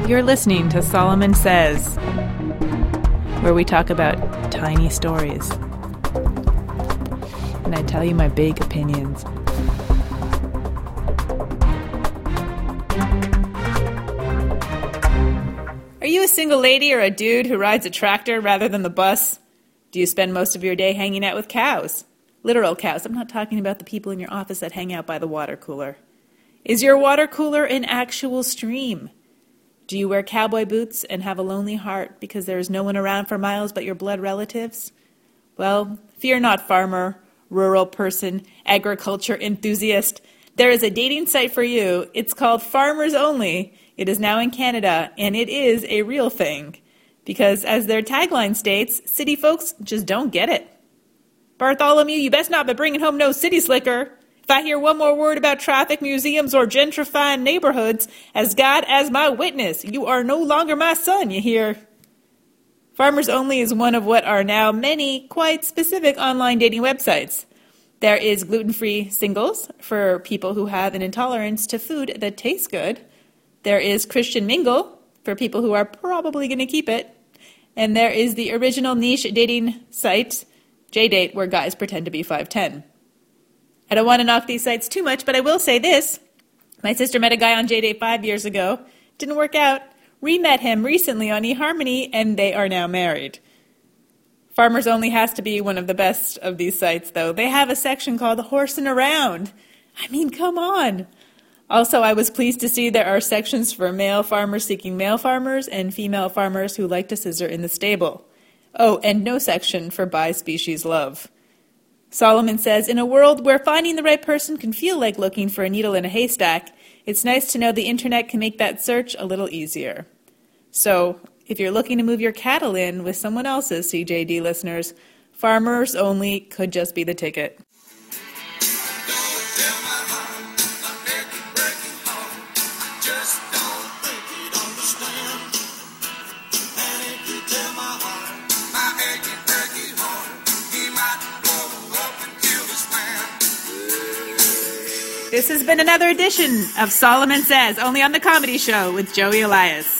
You're listening to Solomon Says, where we talk about tiny stories. And I tell you my big opinions. Are you a single lady or a dude who rides a tractor rather than the bus? Do you spend most of your day hanging out with cows? Literal cows. I'm not talking about the people in your office that hang out by the water cooler. Is your water cooler an actual stream? Do you wear cowboy boots and have a lonely heart because there is no one around for miles but your blood relatives? Well, fear not, farmer, rural person, agriculture enthusiast. There is a dating site for you. It's called Farmers Only. It is now in Canada, and it is a real thing. Because as their tagline states, city folks just don't get it. Bartholomew, you best not be bringing home no city slicker. If I hear one more word about traffic, museums, or gentrifying neighborhoods, as God as my witness, you are no longer my son, you hear? Farmers Only is one of what are now many quite specific online dating websites. There is gluten-free singles for people who have an intolerance to food that tastes good. There is Christian Mingle for people who are probably going to keep it. And there is the original niche dating site, JDate, where guys pretend to be 5'10". I don't want to knock these sites too much, but I will say this. My sister met a guy on JDate 5 years ago. Didn't work out. Re-met him recently on eHarmony, and they are now married. Farmers Only has to be one of the best of these sites, though. They have a section called Horsing Around. I mean, come on. Also, I was pleased to see there are sections for male farmers seeking male farmers and female farmers who like to scissor in the stable. Oh, and no section for bi-species love. Solomon says, in a world where finding the right person can feel like looking for a needle in a haystack, it's nice to know the internet can make that search a little easier. So, if you're looking to move your cattle in with someone else's, CJD listeners, Farmers Only could just be the ticket. This has been another edition of Solomon Says, only on The Comedy Show with Joey Elias.